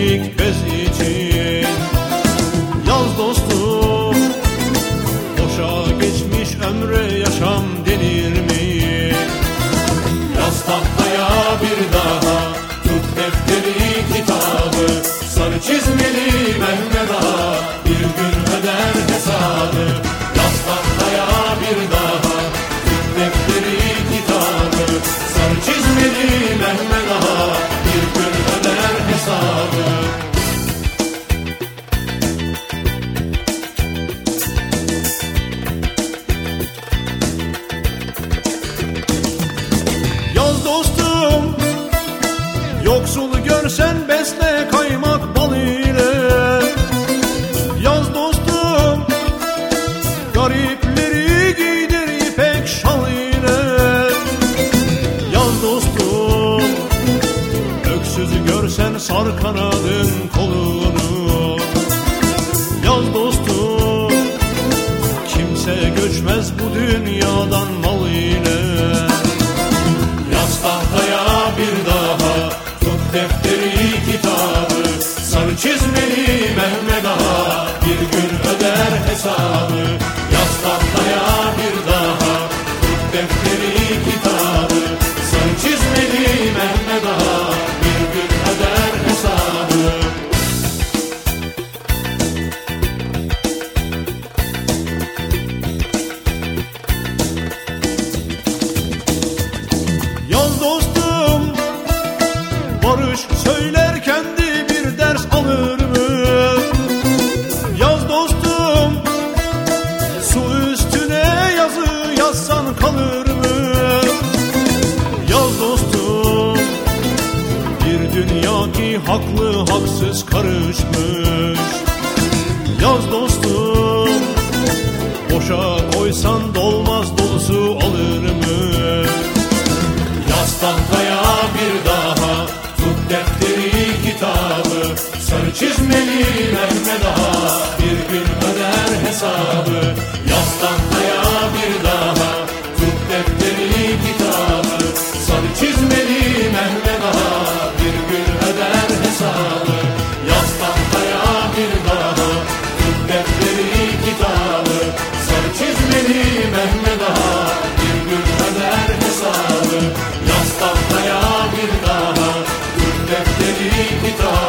ilik bez için. Yaz dostum, boşa geçmiş ömre yaşam denir mi? Yaz tahtaya bir daha, tut defteri kitabı, sarı çizmeli Mehmet Ağa bir gün öder hesabı. Yaz tahtaya bir daha, tut defteri kitabı, sarı çizmeli Mehmet Ağa bir gün öder hesabı. Yaz dostum, yoksul görsen besle kaymak bal ile. Yaz dostum, garipleri giydir ipek şal ile. Yaz dostum, öksüzü görsen sar kanadın kolunu. Yaz dostum, kimse göçmez bu dünyadan mal ile. Yaz tahtaya bir daha, tut defteri kitabı, sarı çizmeli Mehmet Ağa bir gün öder hesabı. Yaz tahtaya bir daha, tut defteri kitabı, sarı çizmeli Mehmet Ağa bir gün öder hesabı. Yaz dostum, barış söylerken de bir ders alır mı? Yaz dostum, su üstüne yazı yazsan kalır mı? Yaz dostum, bir dünya ki haklı haksız karışmış. Yaz dostum, boşa koysan dolmaz dolusu alır mı? Yaz tahtaya bir daha, tut defteri kitabı, sarı çizmeli Mehmet Ağa bir gün öder hesabı. Yaz tahtaya bir daha, tut defteri kitabı, sarı çizmeli Mehmet Ağa bir gün öder hesabı. Yaz tahtaya bir daha, tut defteri kitabı, sarı çizmeli Mehmet Ağa bir gün öder hesabı. Yaz tahtaya bir daha, tut defteri kitabı,